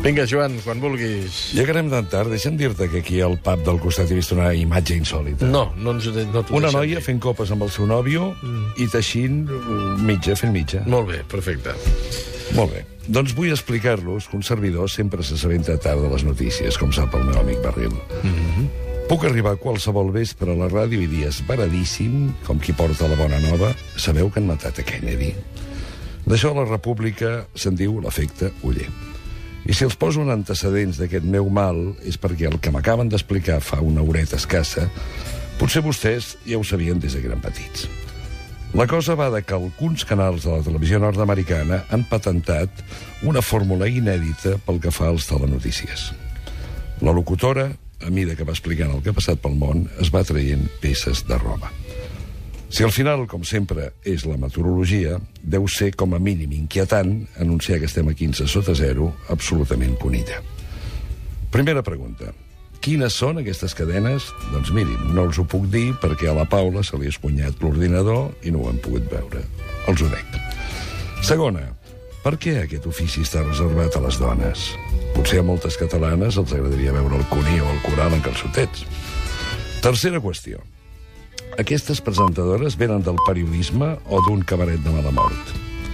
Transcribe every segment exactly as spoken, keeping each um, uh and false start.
Vinga, Joan, quan vulguis. Llegarem tan tard. Deixa'm dir-te que aquí al pub del costat he vist una imatge insòlita. No, no, ens, no t'ho Una deixem noia dir. fent copes amb el seu nòvio mm. i teixint mitja, fent mitja. Molt bé, perfecte. Molt bé. Doncs vull explicar-los que un servidor sempre s'assabenta tard de les notícies, com sap el meu amic Barril. Mm-hmm. Puc arribar qualsevol vespre a la ràdio i dir esveradíssim, com qui porta la bona nova, sabeu que han matat a Kennedy? D'això a la República se'n diu l'efecte Oller. I si els poso en antecedents d'aquest meu mal és perquè el que m'acaben d'explicar fa una horeta escassa, potser vostès ja ho sabien des de que eren petits. La cosa va de que alguns canals de la televisió nord-americana han patentat una fórmula inèdita pel que fa als telenotícies. La locutora, a mida que va explicant el que ha passat pel món, es va traient peces de roba. Si al final, com sempre, és la meteorologia, deu ser com a mínim inquietant anunciar que estem a quinze sota zero, absolutament punilla. Primera pregunta. Quines són aquestes cadenes? Doncs mirin, no els ho puc dir perquè a la Paula se li ha espunyat l'ordinador i no ho hem pogut veure. Els ho dec. Segona, per què aquest ofici està reservat a les dones? Potser a moltes catalanes els agradaria veure el cuní o el coral en calçotets. Tercera qüestió. Aquestes presentadores venen del periodisme o d'un cabaret de mala mort?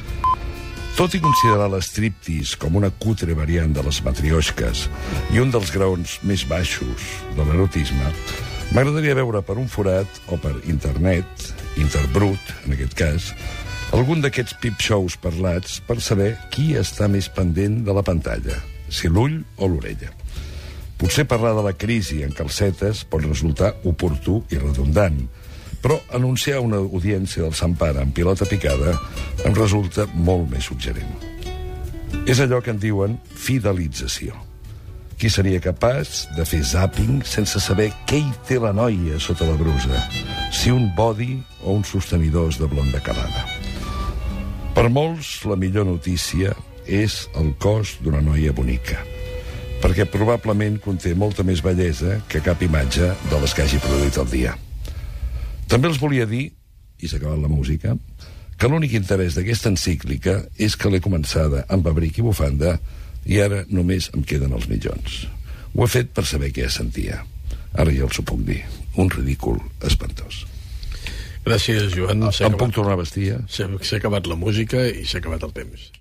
Tot i considerar l'estriptease com una cutre variant de les matrioixques i un dels graons més baixos de l'erotisme, m'agradaria veure per un forat o per internet, interbrut, en aquest cas, algun d'aquests pip-shows parlats per saber qui està més pendent de la pantalla, si l'ull o l'orella. Potser parlar de la crisi en calcetes pot resultar oportú i redundant, però anunciar una audiència del Sant Pare en pilota picada em resulta molt més suggerent. És allò que en diuen fidelització. Qui seria capaç de fer zàping sense saber què hi té la noia sota la brusa, si un body o uns sostenidors de blonda calada. Per molts, la millor notícia és el cos d'una noia bonica, perquè probablement conté molta més bellesa que cap imatge de les que hagi produït el dia. També els volia dir, i s'ha acabat la música, que l'únic interès d'aquesta encíclica és que l'he començada amb abric i bufanda i ara només em queden els mitjons. Ho he fet per saber què es sentia. Ara ja els ho puc dir. Un ridícul espantós. Gràcies, Joan. Em puc tornar a vestir? S'ha acabat la música i s'ha acabat el temps.